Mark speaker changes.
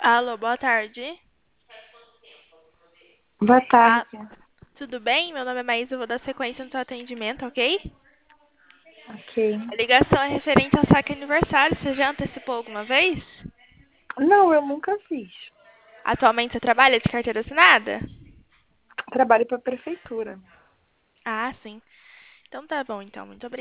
Speaker 1: Alô, boa tarde.
Speaker 2: Boa
Speaker 1: Ah,
Speaker 2: tarde.
Speaker 1: tudo bem? Meu nome é Maísa, eu vou dar sequência no seu atendimento, ok?
Speaker 2: Ok.
Speaker 1: A ligação é referente ao saque aniversário. Você já antecipou alguma vez?
Speaker 2: Não, eu nunca fiz.
Speaker 1: Atualmente você trabalha de carteira assinada?
Speaker 2: Trabalho para a prefeitura.
Speaker 1: Ah, sim. Então tá bom, então. Muito obrigada.